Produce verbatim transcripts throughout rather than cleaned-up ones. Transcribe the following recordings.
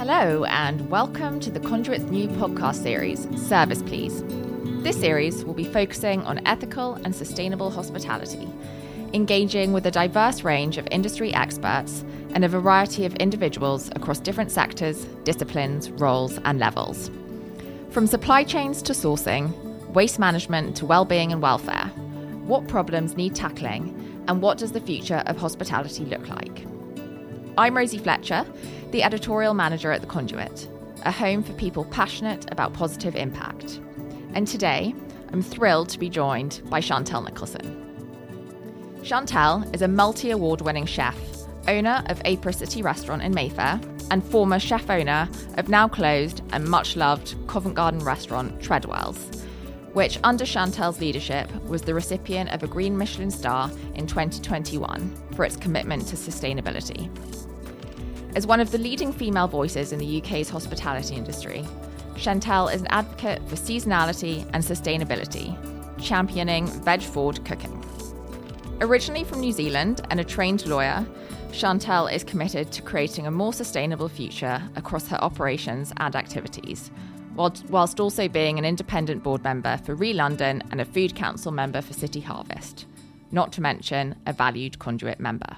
Hello and welcome to the Conduit's new podcast series, Service Please. This series will be focusing on ethical and sustainable hospitality, engaging with a diverse range of industry experts and a variety of individuals across different sectors, disciplines, roles and levels. From supply chains to sourcing, waste management to well-being and welfare, what problems need tackling and what does the future of hospitality look like? I'm Rosie Fletcher, the editorial manager at The Conduit, a home for people passionate about positive impact. And today, I'm thrilled to be joined by Chantelle Nicholson. Chantelle is a multi-award winning chef, owner of April City Restaurant in Mayfair, and former chef owner of now closed and much loved Covent Garden restaurant Treadwell's, which under Chantelle's leadership was the recipient of a Green Michelin star in twenty twenty-one for its commitment to sustainability. As one of the leading female voices in the U K's hospitality industry, Chantelle is an advocate for seasonality and sustainability, championing veg-forward cooking. Originally from New Zealand and a trained lawyer, Chantelle is committed to creating a more sustainable future across her operations and activities, whilst also being an independent board member for Re London and a Food Council member for City Harvest, not to mention a valued Conduit member.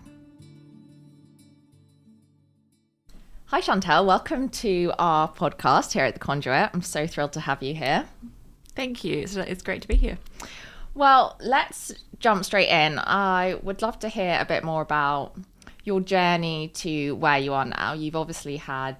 Hi Chantelle, welcome to our podcast here at The Conduit. I'm so thrilled to have you here. Thank you, it's, it's great to be here. Well, let's jump straight in. I would love to hear a bit more about your journey to where you are now. You've obviously had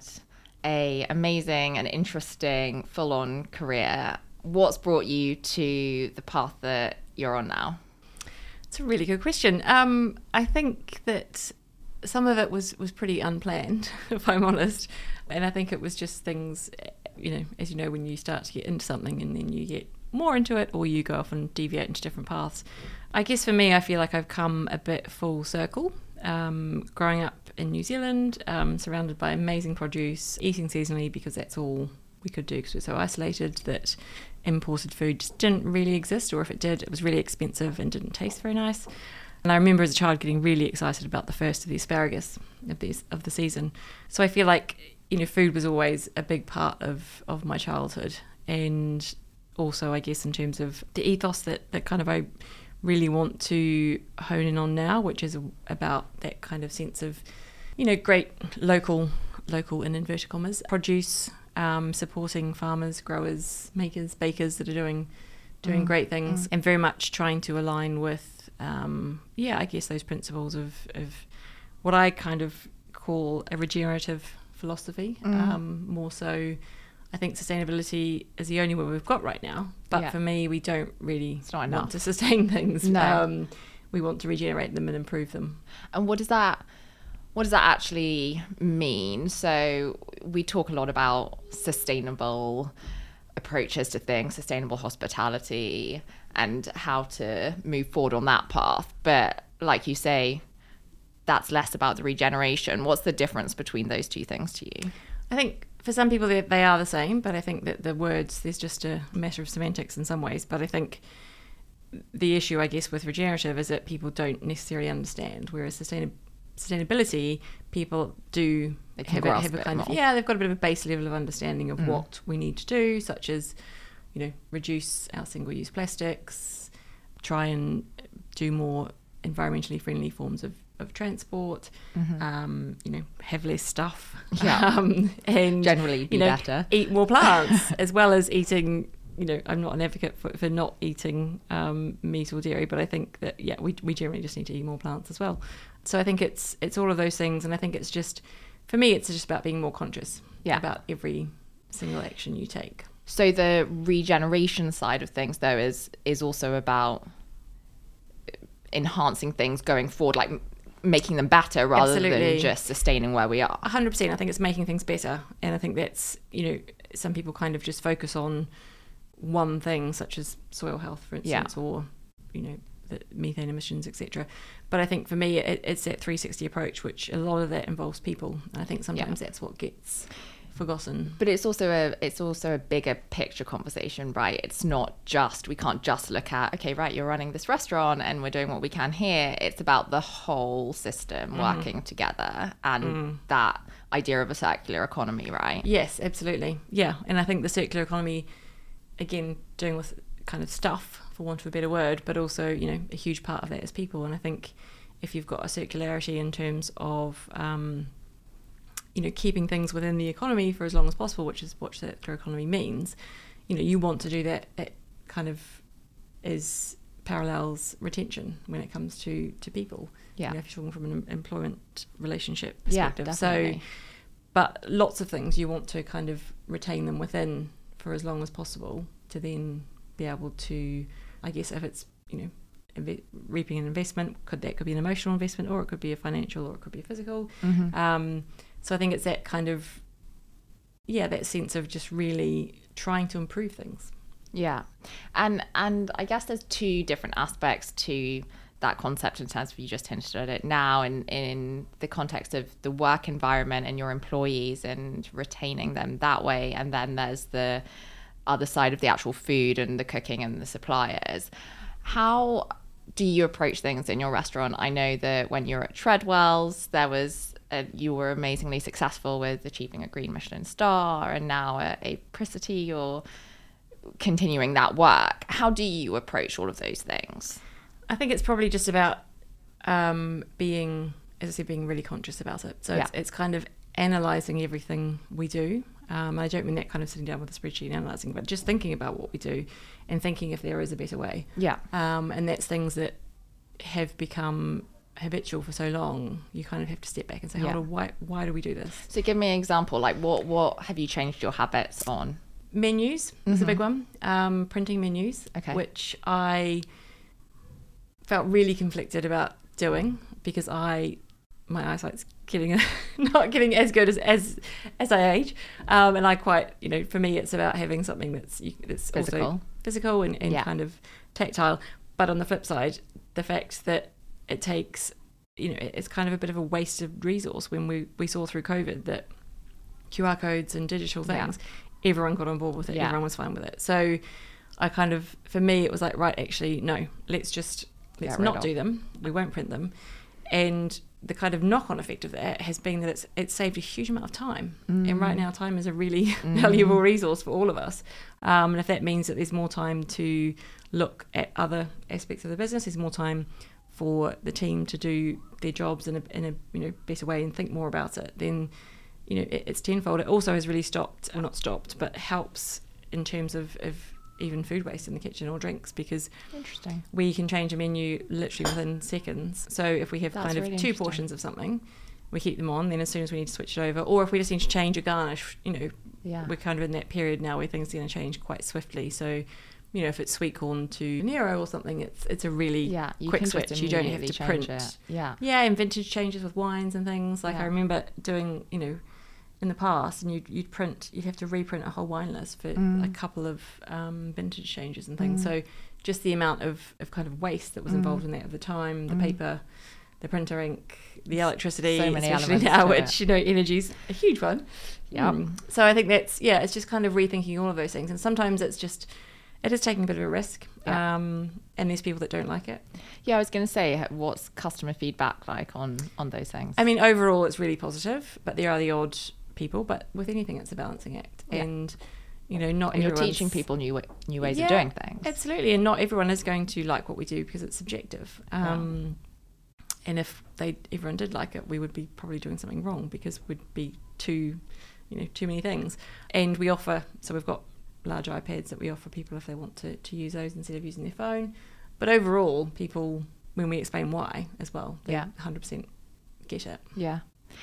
a amazing and interesting full-on career. What's brought you to the path that you're on now? It's a really good question. Um, I think that some of it was, was pretty unplanned, if I'm honest. And I think it was just things, you know, as you know, when you start to get into something and then you get more into it or you go off and deviate into different paths. I guess for me, I feel like I've come a bit full circle. Um, growing up in New Zealand, um, surrounded by amazing produce, eating seasonally because that's all we could do because we're so isolated that imported food just didn't really exist, or if it did, it was really expensive and didn't taste very nice. And I remember as a child getting really excited about the first of the asparagus of these of the season. So I feel like, you know, food was always a big part of, of my childhood. And also, I guess, in terms of the ethos that, that kind of I really want to hone in on now, which is about that kind of sense of, you know, great local, local in inverted commas, produce, um, supporting farmers, growers, makers, bakers that are doing doing mm. great things, mm. and very much trying to align with Um, yeah, I guess those principles of, of what I kind of call a regenerative philosophy. Mm. Um, more so, I think sustainability is the only one we've got right now. But yeah. For me, we don't really want enough. to sustain things. No. Um, we want to regenerate them and improve them. And what does that what does that actually mean? So we talk a lot about sustainable approaches to things, sustainable hospitality, and how to move forward on that path. But like you say, that's less about the regeneration. What's the difference between those two things to you? I think for some people they, they are the same, but I think that the words, there's just a matter of semantics in some ways. But I think the issue, I guess, with regenerative is that people don't necessarily understand, whereas sustain, sustainability, people do have a, have a kind of, yeah, they've got a bit of a base level of understanding of mm. what we need to do, such as, you know, reduce our single-use plastics, try and do more environmentally friendly forms of, of transport, mm-hmm. um, you know, have less stuff, yeah. um, and generally be you know, better. Eat more plants, as well as eating, you know, I'm not an advocate for, for not eating um, meat or dairy, but I think that, yeah, we we generally just need to eat more plants as well. So I think it's it's all of those things, and I think it's just, for me, it's just about being more conscious yeah. about every single action you take. So the regeneration side of things, though, is is also about enhancing things going forward, like making them better rather Absolutely. Than just sustaining where we are. one hundred percent. I think it's making things better. And I think that's, you know, some people kind of just focus on one thing, such as soil health, for instance, yeah. or, you know, the methane emissions, et cetera. But I think for me, it, it's that three sixty approach, which a lot of that involves people. And I think sometimes yeah. that's what gets forgotten. But it's also a it's also a bigger picture conversation, right? It's not just, we can't just look at, okay, right, you're running this restaurant and we're doing what we can here. It's about the whole system mm. working together, and mm. that idea of a circular economy, right? Yes, absolutely. Yeah, and I think the circular economy, again, doing with kind of stuff, for want of a better word, but also, you know, a huge part of that is people. And I think if you've got a circularity in terms of um you know, keeping things within the economy for as long as possible, which is what circular economy means, you know, you want to do that. It kind of is parallels retention when it comes to, to people. Yeah. You know, if you're talking from an employment relationship perspective. Yeah, definitely. So, but lots of things you want to kind of retain them within for as long as possible to then be able to, I guess, if it's, you know, inve- reaping an investment, could that could be an emotional investment, or it could be a financial, or it could be a physical. Mm-hmm. Um, So I think it's that kind of, yeah, that sense of just really trying to improve things. Yeah. And and I guess there's two different aspects to that concept in terms of, you just hinted at it now, in, in the context of the work environment and your employees and retaining them that way. And then there's the other side of the actual food and the cooking and the suppliers. How do you approach things in your restaurant? I know that when you were at Treadwell's, there was... Uh, you were amazingly successful with achieving a green Michelin star, and now at Apricity you're continuing that work. How do you approach all of those things? I think it's probably just about um, being, as I said, being really conscious about it. So yeah. it's, it's kind of analysing everything we do. Um, I don't mean that kind of sitting down with a spreadsheet and analysing, but just thinking about what we do and thinking if there is a better way. Yeah. Um, and that's things that have become habitual for so long, you kind of have to step back and say, yeah. Hold on, why why do we do this? So give me an example, like what what have you changed your habits on? Menus mm-hmm. is a big one. Um, printing menus, okay. which I felt really conflicted about doing, because I my eyesight's getting not getting as good as as, as I age, um, and I quite, you know, for me it's about having something that's that's physical, also physical and, and yeah. kind of tactile. But on the flip side, the fact that it takes, you know, it's kind of a bit of a wasted resource. When we, we saw through COVID that Q R codes and digital things, yeah. everyone got on board with it, yeah. everyone was fine with it. So I kind of, for me, it was like, right, actually, no, let's just, let's not do them. We won't print them. And the kind of knock-on effect of that has been that it's it's saved a huge amount of time. Mm. And right now, time is a really mm. valuable resource for all of us. Um, and if that means that there's more time to look at other aspects of the business, there's more time for the team to do their jobs in a in a you know better way and think more about it, then you know it, it's tenfold. It also has really stopped, well not stopped, but helps in terms of, of even food waste in the kitchen or drinks, because interesting we can change a menu literally within seconds. So if we have That's kind of really two portions of something, we keep them on, then as soon as we need to switch it over, or if we just need to change a garnish, you know yeah. we're kind of in that period now where things are going to change quite swiftly. So you know, if it's sweet corn to Nero or something, it's it's a really yeah, you quick can switch. You don't have to print. It. Yeah, yeah, and vintage changes with wines and things. Like yeah. I remember doing, you know, in the past, and you'd you'd print, you'd have to reprint a whole wine list for mm. a couple of um, vintage changes and things. Mm. So just the amount of, of kind of waste that was involved mm. in that at the time, the mm. paper, the printer ink, the electricity, so many especially now, which it. you know, energy's a huge one. Yeah. Mm. So I think that's yeah, it's just kind of rethinking all of those things, and sometimes it's just. It is taking a bit of a risk, yeah. um, and there's people that don't like it. Yeah, I was going to say, what's customer feedback like on, on those things? I mean, overall, it's really positive, but there are the odd people. But with anything, it's a balancing act, yeah. and you know, not and everyone's... you're teaching people new new ways yeah, of doing things. Absolutely, and not everyone is going to like what we do because it's subjective. Um, yeah. And if they everyone did like it, we would be probably doing something wrong, because we'd be too, you know, too many things. And we offer, so we've got large iPads that we offer people if they want to, to use those instead of using their phone. But overall, people, when we explain why as well, they yeah. one hundred percent get it. Yeah.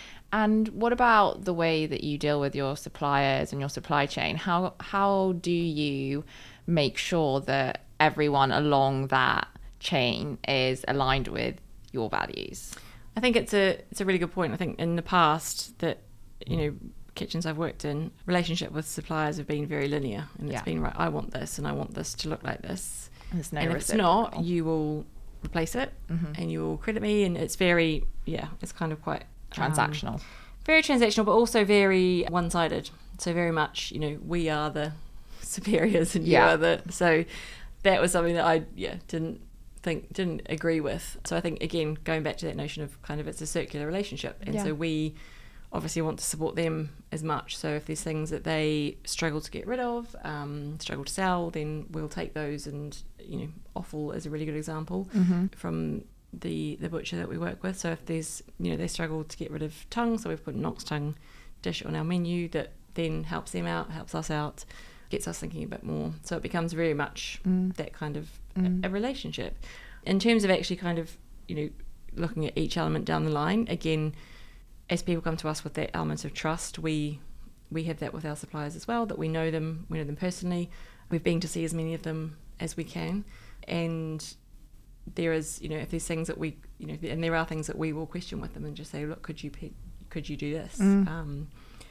And what about the way that you deal with your suppliers and your supply chain? How how do you make sure that everyone along that chain is aligned with your values? I think it's a it's a really good point. I think in the past that, you know, kitchens I've worked in, relationship with suppliers have been very linear, and it's yeah. been right, I want this and I want this to look like this, no and if it's not, you will replace it mm-hmm. and you will credit me, and it's very yeah it's kind of quite transactional um, very transactional, but also very one-sided. So very much, you know, we are the superiors and you Yeah. are the... So that was something that I, yeah, didn't think, didn't agree with. So I think, again, going back to that notion of kind of it's a circular relationship. And Yeah. so we obviously want to support them as much. So if there's things that they struggle to get rid of, um, struggle to sell, then we'll take those. And, you know, offal is a really good example Mm-hmm. from the the butcher that we work with. So if there's, you know, they struggle to get rid of tongue, so we've put an ox tongue dish on our menu that then helps them out, helps us out, gets us thinking a bit more. So it becomes very much Mm. that kind of Mm. a, a relationship. In terms of actually kind of, you know, looking at each element down the line, again, as people come to us with that element of trust, we we have that with our suppliers as well, that we know them, we know them personally. We've been to see as many of them as we can. And there is, you know, if there's things that we, you know, and there are things that we will question with them and just say, look, could you pe- could you do this? Mm. Um,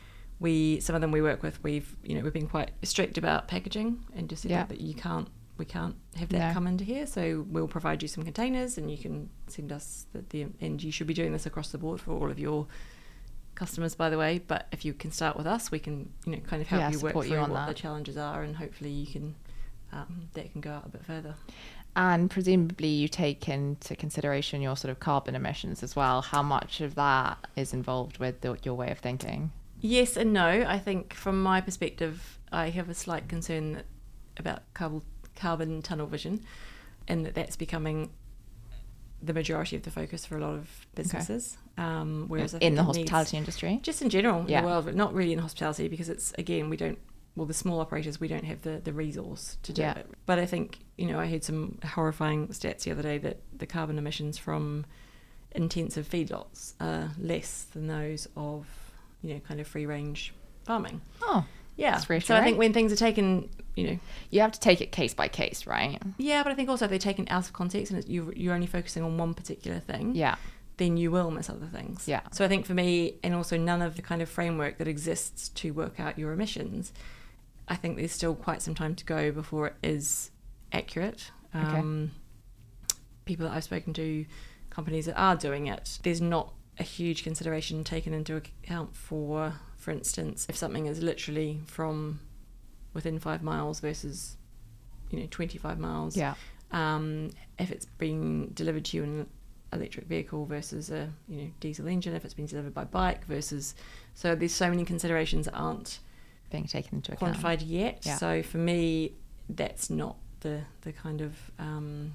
we some of them we work with, we've, you know, we've been quite strict about packaging and just said Yeah. that you can't, we can't have that No. come into here. So we'll provide you some containers and you can send us the, the, and you should be doing this across the board for all of your customers, by the way. But if you can start with us, we can, you know, kind of help Yeah, you work support you through on what that. the challenges are, and hopefully you can, um, that can go out a bit further. And presumably you take into consideration your sort of carbon emissions as well. How much of that is involved with the, your way of thinking? Yes and no. I think from my perspective, I have a slight concern that, about carbon, carbon tunnel vision, and that that's becoming the majority of the focus for a lot of businesses. Okay. Um, whereas I think in the it hospitality needs, industry, just in general, yeah. in the world, but not really in hospitality, because it's, again, we don't, well, the small operators, we don't have the, the resource to do Yeah. it. But I think, you know, I heard some horrifying stats the other day that the carbon emissions from intensive feedlots are less than those of, you know, kind of free range farming. Oh, Yeah. that's So I reassuring. think when things are taken, you know, You have to take it case by case, right? yeah, but I think also if they're taken out of context and it's, you're, you're only focusing on one particular thing, Yeah. then you will miss other things. Yeah. So I think for me, and also none of the kind of framework that exists to work out your emissions, I think there's still quite some time to go before it is accurate. Okay. Um, people that I've spoken to, companies that are doing it, there's not a huge consideration taken into account for, for instance, if something is literally from within five miles versus, you know, twenty-five miles. Yeah. Um, if it's been delivered to you in an electric vehicle versus a, you know, diesel engine, if it's been delivered by bike versus, so there's so many considerations that aren't Being taken into account. quantified yet. Yeah. So for me, that's not the the kind of um,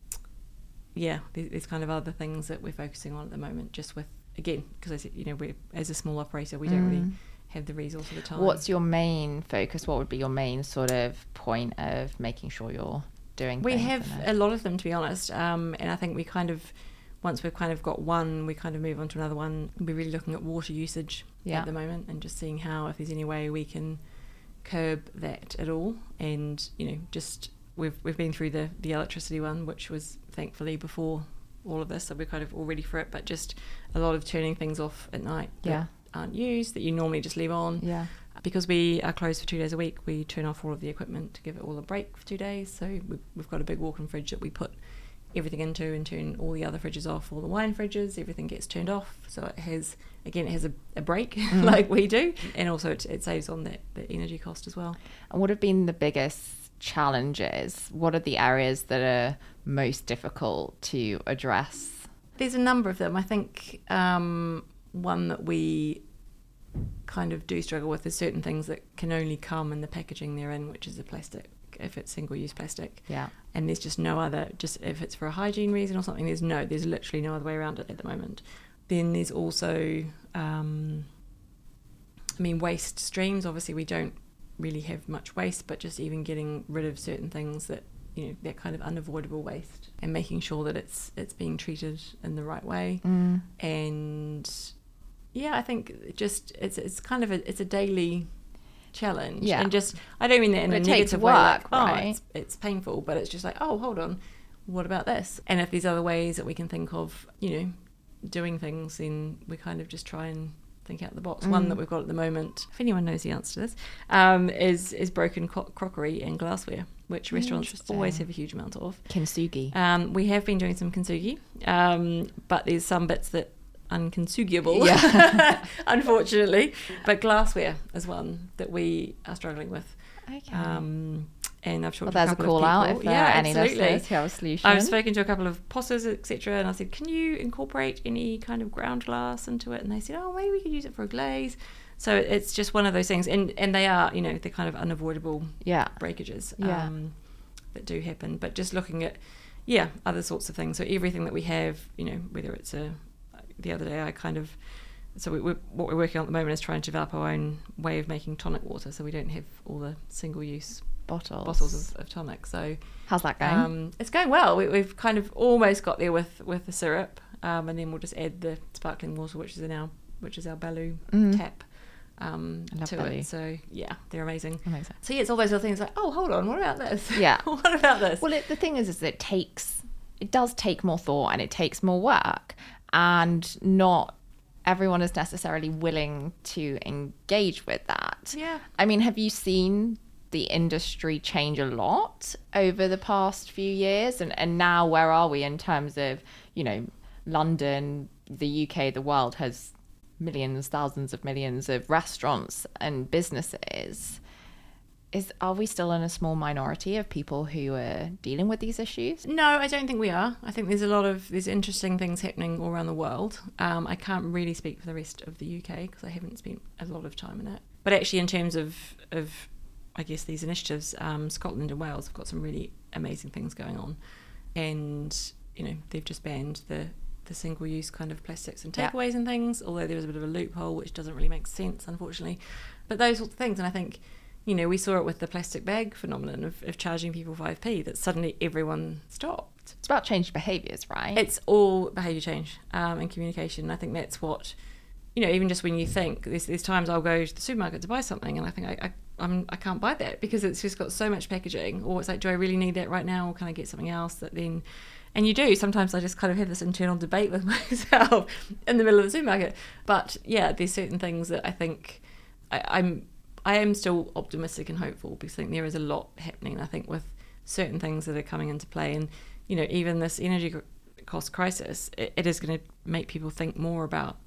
yeah, there's, there's kind of other things that we're focusing on at the moment. Just with, again, because I said, you know, we as a small operator, we don't really Mm. have the resource or the time. What's your main focus? What would be your main sort of point of making sure you're doing We things have in a lot of them, to be honest, um, and I think we kind of, once we've kind of got one, we kind of move on to another one. We're really looking at water usage Yeah. at the moment and just seeing how, if there's any way we can curb that at all. And, you know, just we've we've been through the the electricity one, which was thankfully before all of this, so we're kind of all ready for it. But just a lot of turning things off at night that Yeah. aren't used, that you normally just leave on. Yeah. Because we are closed for two days a week, we turn off all of the equipment to give it all a break for two days. So we- we've got a big walk-in fridge that we put everything into and turn all the other fridges off, all the wine fridges, everything gets turned off. So it has, again, it has a, a break Mm. like we do. And also it, it saves on the, the energy cost as well. And what have been the biggest challenges? What are the areas that are most difficult to address? There's a number of them. I think um, one that we kind of do struggle with is certain things that can only come in the packaging they're in, which is the plastic, if it's single-use plastic. Yeah. And there's just no other, just if it's for a hygiene reason or something, there's no, there's literally no other way around it at the moment. Then there's also, um, I mean, waste streams. Obviously, we don't really have much waste, but just even getting rid of certain things that, you know, that kind of unavoidable waste and making sure that it's it's being treated in the right way. Mm. And yeah, I think just it's it's kind of a it's a daily challenge. Yeah. And just, I don't mean that in But a it takes negative way, like, work, oh, right? it's, it's painful, but it's just like, oh, hold on, what about this? And if there's other ways that we can think of, you know, doing things, then we kind of just try and think out the box. Mm. One that we've got at the moment, if anyone knows the answer to this, um, is is broken co- crockery and glassware, which restaurants Interesting. always have a huge amount of. Kintsugi. Um, we have been doing some kintsugi, um, but there's some bits that unconsumable, yeah. unfortunately. But glassware is one that we are struggling with. Okay. Um, and I've talked well, to a there's a couple call of people. out if there yeah, are any absolutely. listeners who have a solution. I've spoken to a couple of posters, et cetera, and I said, can you incorporate any kind of ground glass into it? And they said, oh, maybe we could use it for a glaze. So it's just one of those things. And, and they are, you know, they're kind of unavoidable yeah. breakages yeah. um, that do happen. But just looking at, yeah, other sorts of things. So everything that we have, you know, whether it's a, the other day I kind of, so we, we, what we're working on at the moment is trying to develop our own way of making tonic water, so we don't have all the single-use bottles bottles of, of tonic. So how's that going? Um, it's going well. We, we've kind of almost got there with, with the syrup, um, and then we'll just add the sparkling water, which is in our which is our Baloo mm. tap um, to Baloo. it. So yeah, they're amazing. Amazing. So yeah, it's all those little things like, oh, hold on, what about this? Yeah. what about this? Well, it, the thing is, is it takes it does take more thought and it takes more work, and not everyone is necessarily willing to engage with that. Yeah. I mean, have you seen the industry change a lot over the past few years? And, and now where are we in terms of, you know, London, the U K, the world has millions, thousands of millions of restaurants and businesses. Is are we still in a small minority of people who are dealing with these issues? No, I don't think we are. I think there's a lot of there's interesting things happening all around the world. Um, I can't really speak for the rest of the U K because I haven't spent a lot of time in it. But actually, in terms of of I guess these initiatives, um, Scotland and Wales have got some really amazing things going on, and you know they've just banned the the single-use kind of plastics and takeaways yeah. and things. Although there was a bit of a loophole, which doesn't really make sense, unfortunately. But those sorts of things, and I think. You know, we saw it with the plastic bag phenomenon of, of charging people five p, that suddenly everyone stopped. It's about changed behaviours, right? It's all behaviour change um, and communication. I think that's what, you know, even just when you think, there's, there's times I'll go to the supermarket to buy something and I think I, I, I'm, I can't buy that because it's just got so much packaging. Or it's like, do I really need that right now? Or can I get something else that then... And you do. Sometimes I just kind of have this internal debate with myself in the middle of the supermarket. But yeah, there's certain things that I think I, I'm... I am still optimistic and hopeful because I think there is a lot happening. I think with certain things that are coming into play, and you know, even this energy cost crisis, it, it is going to make people think more about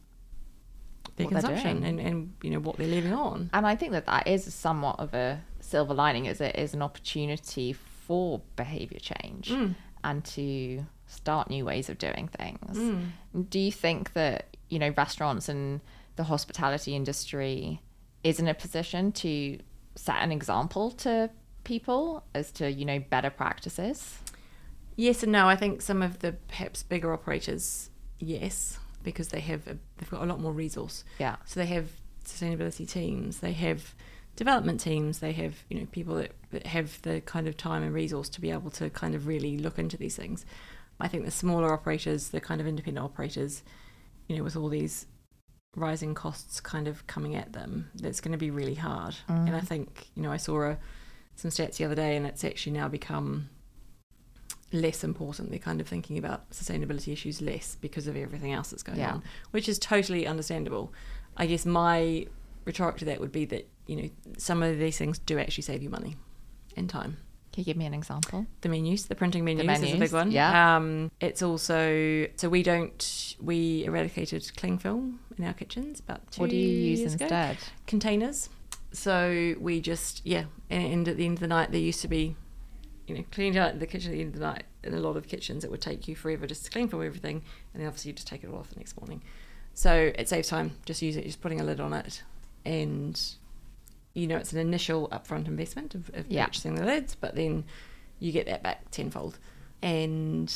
their what consumption and, and you know what they're living on. And I think that that is somewhat of a silver lining, is it is an opportunity for behaviour change mm. and to start new ways of doing things. Mm. Do you think that you know restaurants and the hospitality industry is in a position to set an example to people as to, you know, better practices? Yes and no. I think some of the perhaps bigger operators, yes, because they have a, they've got a lot more resource. Yeah. So they have sustainability teams, they have development teams, they have, you know, people that, that have the kind of time and resource to be able to kind of really look into these things. I think the smaller operators, the kind of independent operators, you know, with all these rising costs kind of coming at them, that's going to be really hard. Mm. And I think, you know, I saw a, some stats the other day and it's actually now become less important. They're kind of thinking about sustainability issues less because of everything else that's going yeah. on, which is totally understandable. I guess my retort to that would be that, you know, some of these things do actually save you money and time. Can you give me an example? The menus, the printing menus, the menus is a big one. Yeah. Um, it's also, so we don't, we eradicated cling film in our kitchens about two What do you use years instead? Ago. Containers. So we just, yeah, and at the end of the night, there used to be, you know, cleaning out the kitchen at the end of the night. In a lot of kitchens, it would take you forever just to clean from everything. And then obviously you just take it all off the next morning. So it saves time. Just use it, just putting a lid on it. And, you know, it's an initial upfront investment of, of yeah. purchasing the lids, but then you get that back tenfold. And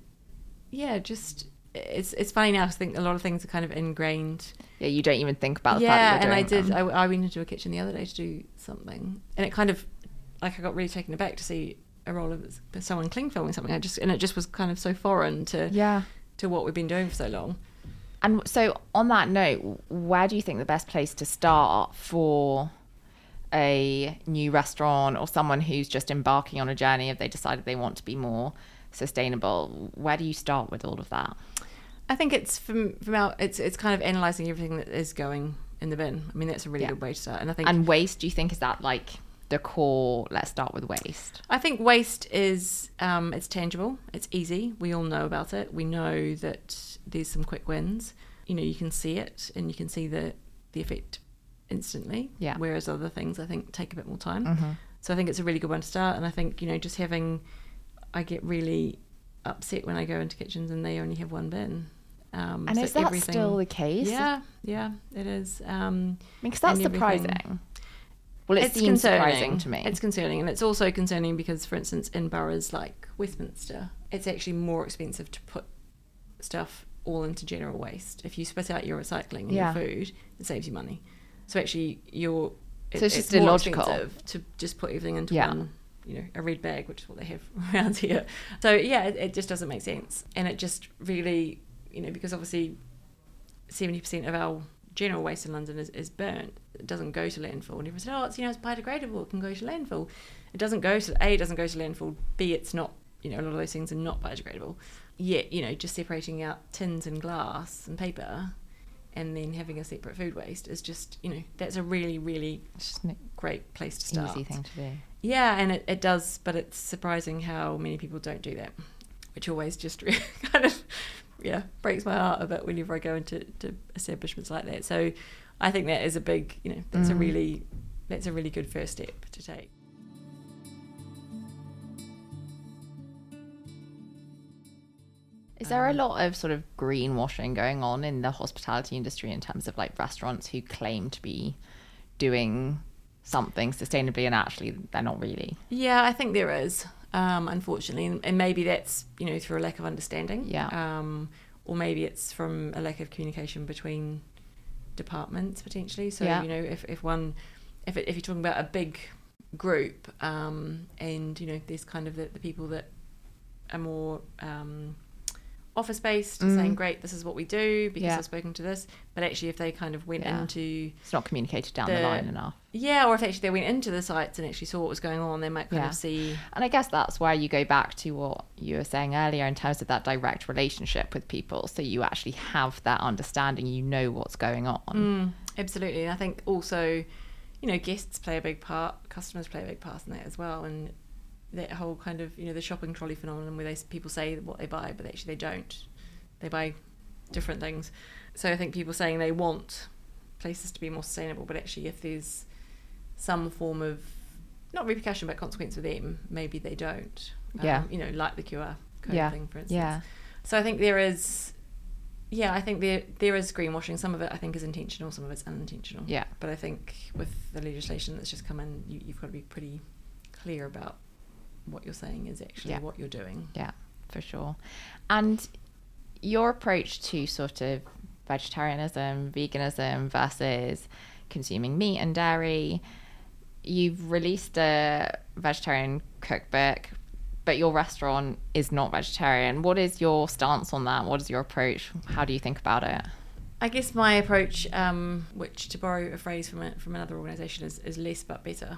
yeah, just it's it's funny now. I think a lot of things are kind of ingrained. Yeah, you don't even think about the yeah, fact that and you're I doing did. them. I, I went into a kitchen the other day to do something, and it kind of like I got really taken aback to see a roll of someone cling filming something. I just and it just was kind of so foreign to yeah to what we've been doing for so long. And so, on that note, where do you think the best place to start for a new restaurant or someone who's just embarking on a journey if they decided they want to be more sustainable? Where do you start with all of that? I think it's from from our it's it's kind of analysing everything that is going in the bin. I mean, that's a really yeah. good way to start. And I think and waste, do you think, is that like the core? Let's start with waste. I think waste is um, it's tangible, it's easy. We all know about it. We know that there's some quick wins. You you know, you can see it and you can see the, the effect instantly. Yeah. Whereas other things, I think, take a bit more time. Mm-hmm. So I think it's a really good one to start. And I think, you know, just having, I get really upset when I go into kitchens and they only have one bin. Um, and so is that everything, still the case? Yeah, yeah, it is. Um, I mean, because that's surprising. Well, it it's seems concerning. surprising to me. It's concerning. And it's also concerning because, for instance, in boroughs like Westminster, it's actually more expensive to put stuff all into general waste. If you split out your recycling and Yeah. your food, it saves you money. So actually, you're it, So it's just more illogical. expensive to just put everything into Yeah. one, you know, a red bag, which is what they have around here. So yeah, it, it just doesn't make sense. And it just really, you know, because obviously seventy percent of our general waste in London is, is burnt. It doesn't go to landfill. And everyone said, oh, it's, you know, it's biodegradable, it can go to landfill. It doesn't go to, A, it doesn't go to landfill, B, it's not, you know, a lot of those things are not biodegradable. Yet, you know, just separating out tins and glass and paper and then having a separate food waste is just, you know, that's a really, really great place to start. Easy thing to do. Yeah, and it, it does, but it's surprising how many people don't do that, which always just really kind of, yeah, breaks my heart a bit whenever I go into to establishments like that. So I think that is a big, you know, that's mm. a really, that's a really good first step to take. Is there a lot of sort of greenwashing going on in the hospitality industry in terms of like restaurants who claim to be doing something sustainably and actually they're not really? Yeah, I think there is, um, unfortunately. And, and maybe that's, you know, through a lack of understanding. Yeah. Um, or maybe it's from a lack of communication between departments potentially. So, yeah. you know, if, if one, if, it, if you're talking about a big group um, and, you know, there's kind of the, the people that are more... Um, office based, mm. saying great, this is what we do because yeah. I've spoken to this, but actually if they kind of went yeah. into it's not communicated down the, the line enough, yeah or if actually they went into the sites and actually saw what was going on, they might kind yeah. of see. And I guess that's where you go back to what you were saying earlier in terms of that direct relationship with people, so you actually have that understanding, you know what's going on. mm, absolutely. And I think also, you know, guests play a big part, customers play a big part in that as well, and that whole kind of, you know, the shopping trolley phenomenon where they people say what they buy but actually they don't, they buy different things. So I think people saying they want places to be more sustainable, but actually if there's some form of not repercussion but consequence for them, maybe they don't. Yeah. Um, you know, like the Q R code yeah. thing, for instance. Yeah. So I think there is yeah I think there there is greenwashing. Some of it I think is intentional, some of it's unintentional. Yeah. But I think with the legislation that's just come in, you, you've got to be pretty clear about what you're saying is actually yeah. what you're doing. Yeah, for sure. And your approach to sort of vegetarianism, veganism versus consuming meat and dairy, you've released a vegetarian cookbook, but your restaurant is not vegetarian. What is your stance on that? What is your approach? How do you think about it? I guess my approach, um, which to borrow a phrase from a, from another organisation, is, is less but better.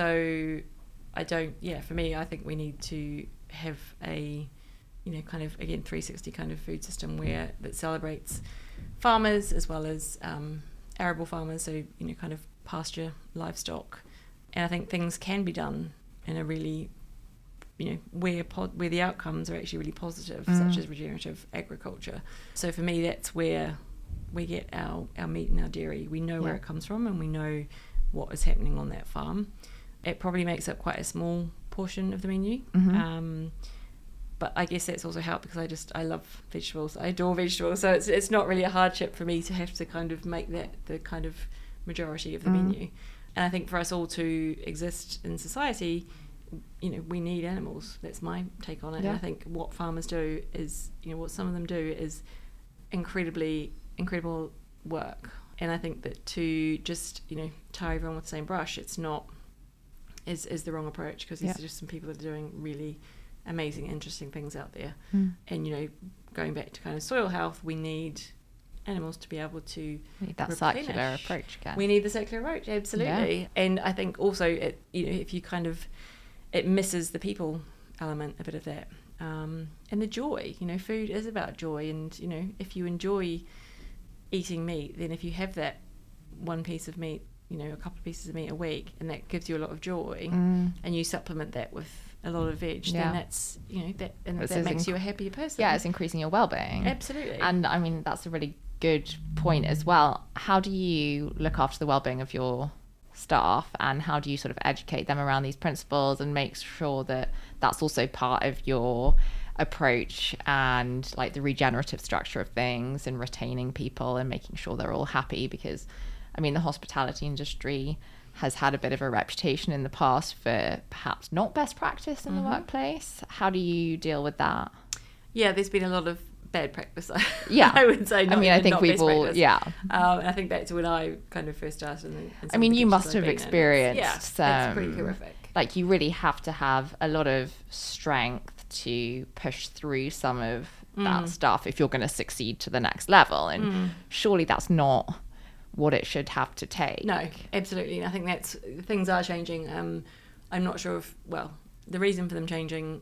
So I don't, yeah, for me, I think we need to have a, you know, kind of, again, three sixty kind of food system where that celebrates farmers as well as um, arable farmers, so, you know, kind of pasture, livestock. And I think things can be done in a really, you know, where po- where the outcomes are actually really positive, mm. such as regenerative agriculture. So for me, that's where we get our, our meat and our dairy. We know yeah. where it comes from and we know what is happening on that farm. It probably makes up quite a small portion of the menu. Mm-hmm. Um, but I guess that's also helped because I just, I love vegetables. I adore vegetables. So it's it's not really a hardship for me to have to kind of make that the kind of majority of the mm. menu. And I think for us all to exist in society, you know, we need animals. That's my take on it. Yeah. And I think what farmers do is, you know, what some of them do is incredibly, incredible work. And I think that to just, you know, tie everyone with the same brush, it's not, is is the wrong approach, because these yeah. are just some people that are doing really amazing, interesting things out there. Mm. And, you know, going back to kind of soil health, we need animals to be able to we need that replenish. circular approach again. We need the circular approach, absolutely. Yeah. And I think also, it, you know, if you kind of, it misses the people element, a bit of that. Um, and the joy, you know, food is about joy. And, you know, if you enjoy eating meat, then if you have that one piece of meat, you know, a couple of pieces of meat a week, and that gives you a lot of joy, mm. and you supplement that with a lot of veg, yeah. then that's, you know, that and this that makes inc- you a happier person. Yeah, it's increasing your well-being. Absolutely. And I mean, that's a really good point as well. How do you look after the well-being of your staff, and how do you sort of educate them around these principles and make sure that that's also part of your approach and like the regenerative structure of things and retaining people and making sure they're all happy? Because I mean, the hospitality industry has had a bit of a reputation in the past for perhaps not best practice in mm-hmm. the workplace. How do you deal with that? Yeah, there's been a lot of bad practice. Yeah, I would say. Not I mean, even, I think not we've all, practice. yeah. Um, and I think back to when I kind of first started. In, in I mean, you must have experienced. Yeah, some, it's pretty horrific. Like, you really have to have a lot of strength to push through some of mm. that stuff if you're going to succeed to the next level. And mm. surely that's not what it should have to take. No, absolutely. I think that's things are changing. Um, I'm not sure if, well, the reason for them changing,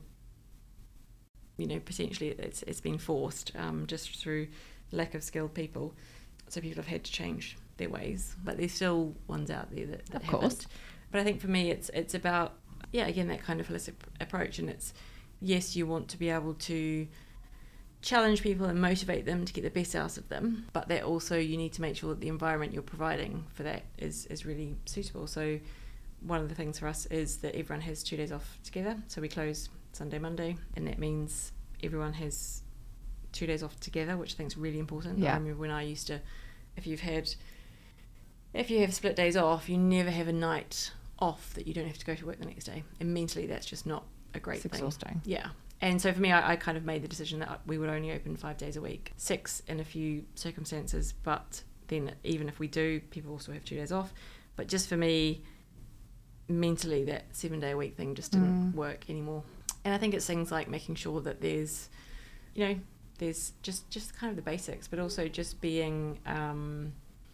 you know, potentially it's it's been forced um, just through lack of skilled people. So people have had to change their ways, but there's still ones out there that, that of course. Haven't. But I think for me, it's it's about, yeah, again, that kind of holistic approach. And it's, yes, you want to be able to challenge people and motivate them to get the best out of them, but that also you need to make sure that the environment you're providing for that is, is really suitable. So one of the things for us is that everyone has two days off together. So we close Sunday, Monday, and that means everyone has two days off together, which I think is really important. Yeah. I remember when I used to, if you've had, if you have split days off, you never have a night off that you don't have to go to work the next day. And mentally, that's just not a great it's thing. Exhausting. Yeah. And so for me, I, I kind of made the decision that we would only open five days a week, six in a few circumstances, but then even if we do, people also have two days off. But just for me, mentally, that seven day a week thing just didn't mm. work anymore. And I think it's things like making sure that there's, you know, there's just, just kind of the basics, but also just being, um,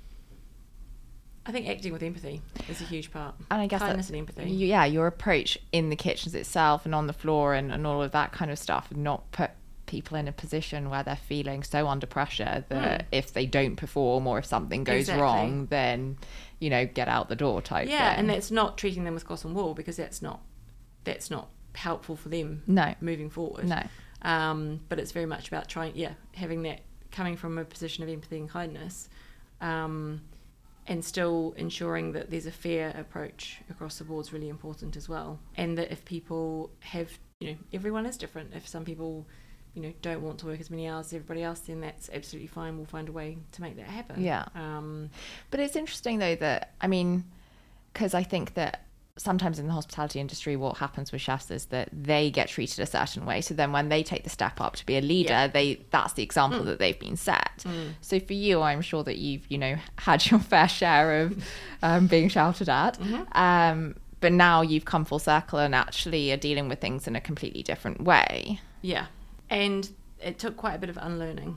I think acting with empathy is a huge part. And I guess kindness and empathy. Yeah, your approach in the kitchens itself and on the floor and, and all of that kind of stuff, and not put people in a position where they're feeling so under pressure that mm. if they don't perform or if something goes exactly. wrong, then, you know, get out the door type yeah, thing. And that's not treating them with cross and wool, because that's not that's not helpful for them no. moving forward. No. Um, but it's very much about trying, yeah, having that coming from a position of empathy and kindness. Um, and still ensuring that there's a fair approach across the board is really important as well. And that if people have, you know, everyone is different. If some people, you know, don't want to work as many hours as everybody else, then that's absolutely fine. We'll find a way to make that happen. Yeah. Um, but it's interesting though that, I mean, because I think that sometimes in the hospitality industry, what happens with chefs is that they get treated a certain way. So then when they take the step up to be a leader, yeah. they that's the example mm. that they've been set. Mm. So for you, I'm sure that you've, you know, had your fair share of um, being shouted at. Mm-hmm. Um, but now you've come full circle and actually are dealing with things in a completely different way. Yeah. And it took quite a bit of unlearning.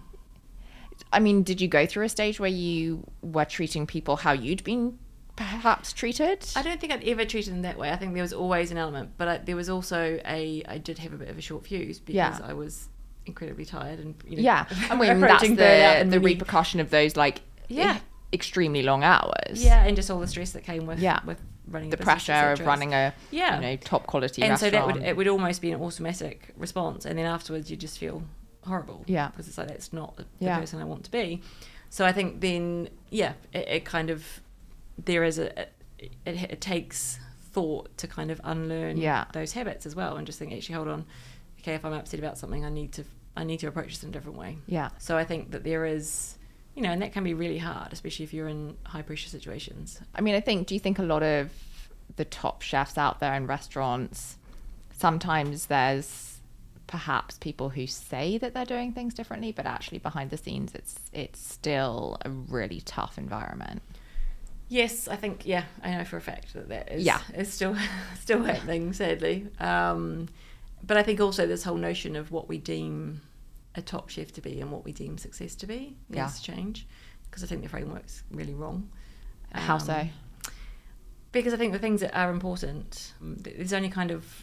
I mean, did you go through a stage where you were treating people how you'd been perhaps treated? I don't think I'd ever treated them that way. I think there was always an element, but I, there was also a I did have a bit of a short fuse because yeah. I was incredibly tired and you know, yeah I mean that's the, the repercussion of those like yeah extremely long hours, yeah and just all the stress that came with yeah with running the a business, pressure of running a yeah. you know top quality and restaurant. So that would it would almost be an automatic response, and then afterwards you just feel horrible yeah because it's like that's not the yeah. person I want to be. So I think then yeah it, it kind of there is a it, it takes thought to kind of unlearn yeah. those habits as well, and just think actually hold on, okay, if I'm upset about something I need to I need to approach this in a different way. Yeah. So I think that there is, you know, and that can be really hard, especially if you're in high pressure situations. I mean, I think, do you think a lot of the top chefs out there in restaurants, sometimes there's perhaps people who say that they're doing things differently, but actually behind the scenes it's it's still a really tough environment? Yes, I think, yeah, I know for a fact that that is, yeah. is still still happening, sadly. Um, but I think also this whole notion of what we deem a top chef to be and what we deem success to be needs yeah. to change, because I think the framework's really wrong. Um, How so? Because I think the things that are important, there's only kind of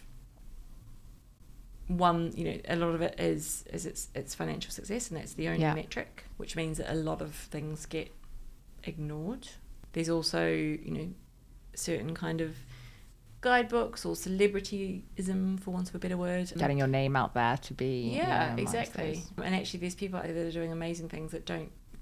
one, you know, a lot of it is is it's it's financial success, and that's the only yeah. metric, which means that a lot of things get ignored. There's also, you know, certain kind of guidebooks or celebrityism, for want of a better word. Getting your name out there to be... Yeah, you know, exactly. And actually there's people out there that are doing amazing things that don't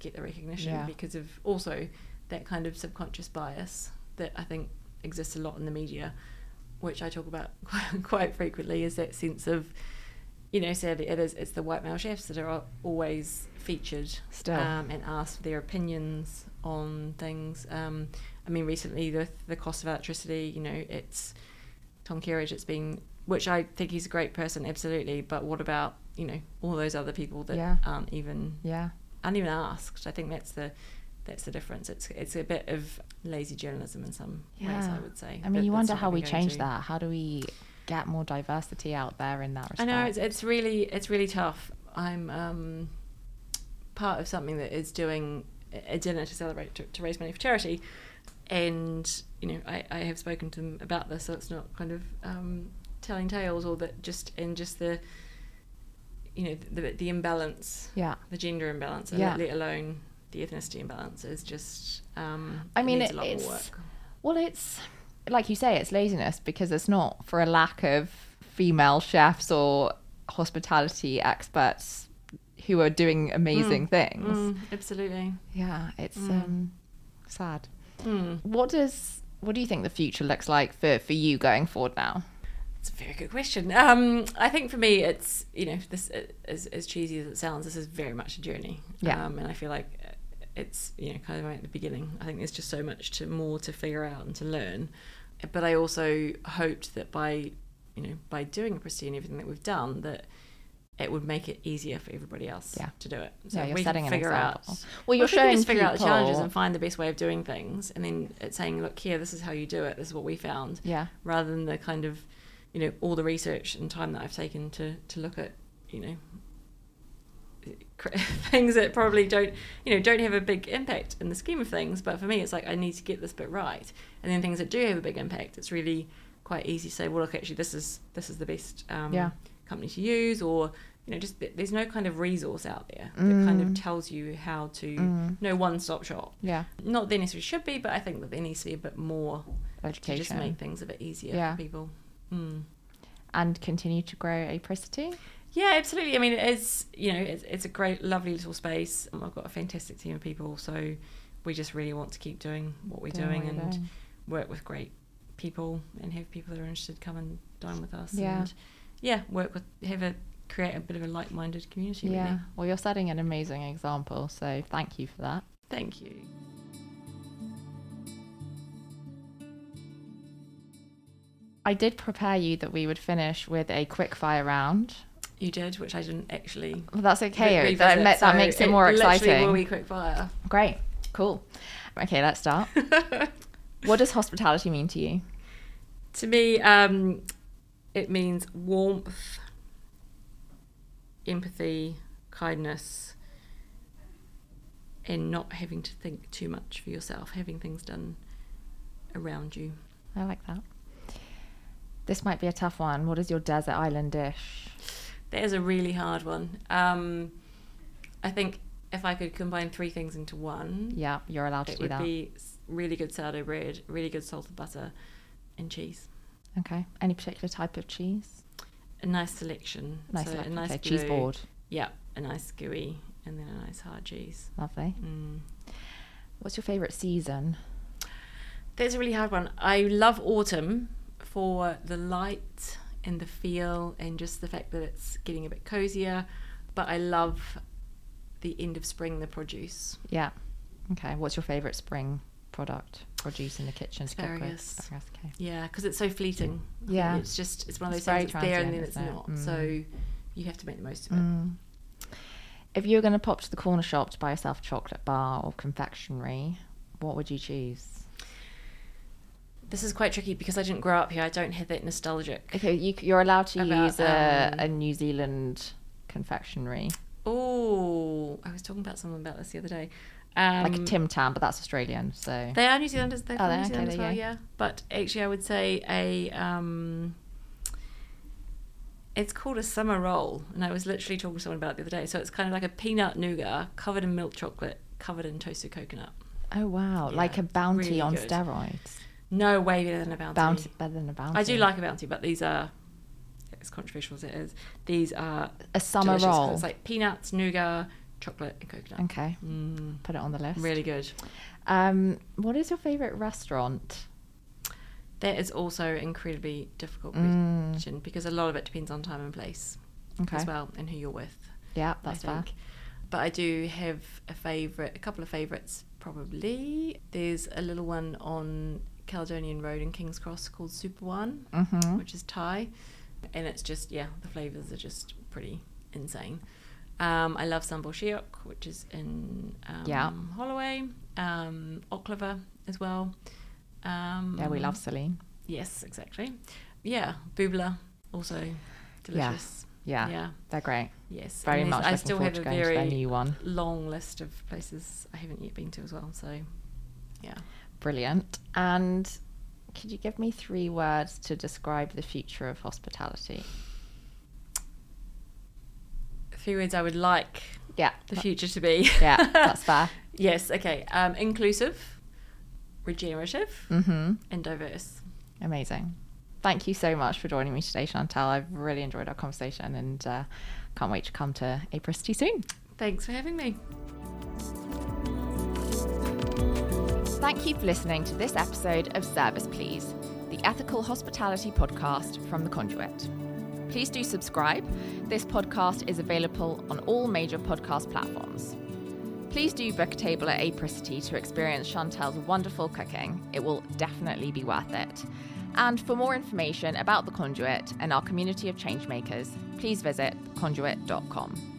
get the recognition Yeah. because of also that kind of subconscious bias that I think exists a lot in the media, which I talk about quite, quite frequently, is that sense of, you know, sadly it is, it's the white male chefs that are always featured Still. um, and asked for their opinions on things. Um, I mean, recently the the cost of electricity, you know, it's Tom Kerridge, it's been, which I think he's a great person, absolutely, but what about, you know, all those other people that Yeah. aren't even Yeah. aren't even asked? I think that's the that's the difference. It's it's a bit of lazy journalism in some ways, Yeah. I would say. I mean, that- you that's wonder not how really we going change to- that. How do we get more diversity out there in that respect? I know it's it's really it's really tough. I'm um, part of something that is doing a dinner to celebrate to, to raise money for charity, and you know I, I have spoken to them about this, so it's not kind of um, telling tales, or that just in just the you know the the imbalance, Yeah. the gender imbalance, Yeah. let alone the ethnicity imbalance, is just um, I mean, it needs it- a lot it's- more work. Well, it's like you say, it's laziness, because it's not for a lack of female chefs or hospitality experts who are doing amazing Mm. things. Mm, absolutely. Yeah, it's Mm. um, sad. Mm. What does what do you think the future looks like for, for you going forward now? It's a very good question. Um, I think for me, it's, you know, this as as cheesy as it sounds, this is very much a journey. Yeah. Um, and I feel like it's, you know, kind of right at the beginning. I think there's just so much to more to figure out and to learn. But I also hoped that by, you know, by doing Prestige and everything that we've done, that it would make it easier for everybody else Yeah. to do it. Yeah, you're we setting can an figure example. out. Well, you're if we can showing just figure out the people- challenges and find the best way of doing things, and then it's saying, look, here, this is how you do it. This is what we found. Yeah. Rather than the kind of, you know, all the research and time that I've taken to to look at, you know, things that probably don't, you know, don't have a big impact in the scheme of things. But for me, it's like, I need to get this bit right. And then things that do have a big impact, it's really quite easy to say, well, look, actually, this is this is the best um, Yeah. company to use, or, you know, just there's no kind of resource out there that Mm. kind of tells you how to, Mm. no one-stop shop. Yeah. Not that there necessarily should be, but I think that there needs to be a bit more to Education. just make things a bit easier Yeah. for people. Mm. And continue to grow Apricity. Yeah, absolutely. I mean, it is, you know, it's, it's a great, lovely little space. Um, I've got a fantastic team of people, so we just really want to keep doing what we're Doing doing, what you're and doing. work with great people and have people that are interested come and dine with us. Yeah. And yeah, work with, have a, create a bit of a like-minded community, Yeah. really. Well, you're setting an amazing example, so thank you for that. Thank you. I did prepare you that we would finish with a quick fire round. You did, which I didn't actually. Well, that's okay. re- That, revisit, that so makes it more literally exciting. will be quick fire. Great. Cool. Okay, let's start. What does hospitality mean to you? To me, um, it means warmth, empathy, kindness, and not having to think too much for yourself, having things done around you. I like that. This might be a tough one. What is your desert island dish? That is a really hard one. Um, I think if I could combine three things into one, Yeah, you're allowed to it do would that. be s- really good sourdough bread, really good salted butter, and cheese. Okay. Any particular type of cheese? A nice selection. Nice, so like, a nice okay, cheese blue- board. Yeah, a nice gooey, and then a nice hard cheese. Lovely. Mm. What's your favourite season? There's a really hard one. I love autumn for the light and the feel and just the fact that it's getting a bit cozier. But I love the end of spring, the produce. Yeah. Okay. What's your favourite spring product? Produce in the kitchen to cook with? Asparagus. Asparagus. Okay. Yeah, because it's so fleeting. Yeah. It's just, it's one of those It's very things that's there and then transient, it's isn't it? not. Mm. So you have to make the most of it. Mm. If you were going to pop to the corner shop to buy yourself a chocolate bar or confectionery, what would you choose? This is quite tricky because I didn't grow up here. I don't have that nostalgic. Okay, you, you're allowed to About, use a, um, a New Zealand confectionery, Oh, I was talking about someone about this the other day. Um, like a Tim Tam, but that's Australian. So They are New Zealanders. They're Oh, from they New are? Zealand Okay, as well, there you yeah. But actually, I would say a. Um, it's called a summer roll, and I was literally talking to someone about it the other day. So it's kind of like a peanut nougat covered in milk chocolate, covered in toasted coconut. oh wow, Yeah, like a bounty really on good. steroids. No way better than a bounty. Bounty better than a bounty. I do like a bounty, but these are, as controversial as it is, these are a summer delicious 'cause roll. It's like peanuts, nougat, chocolate and coconut. Okay. Mm. Put it on the list. Really good. Um, what is your favourite restaurant? That is also incredibly difficult Mm. question because a lot of it depends on time and place Okay. as well, and who you're with. Yeah, I that's fair. think. But I do have a favourite, a couple of favourites probably. There's a little one on Caledonian Road in King's Cross called Super One, Mm-hmm. which is Thai, and it's just, yeah, the flavours are just pretty insane. Um, I love Sambal Shiok, which is in um, Yeah. Holloway, um, Oklava as well. Um, Yeah, we love Celine. Yes, exactly. Yeah, Bubla, also delicious. Yeah, Yeah, they're great. yes. Very And much there's- I looking still forward have to a going to their very new one. long list of places I haven't yet been to as well. So, yeah. Brilliant. And could you give me three words to describe the future of hospitality? A few words I would like Yeah. the future to be. Yeah, that's fair. Yes, okay. Um, inclusive, regenerative, Mm-hmm. and diverse. Amazing. Thank you so much for joining me today, Chantal. I've really enjoyed our conversation and uh, can't wait to come to Apricity soon. Thanks for having me. Thank you for listening to this episode of Service Please, the ethical hospitality podcast from The Conduit. Please do subscribe. This podcast is available on all major podcast platforms. Please do book a table at Apricity to experience Chantal's wonderful cooking. It will definitely be worth it. And for more information about The Conduit and our community of changemakers, please visit conduit dot com.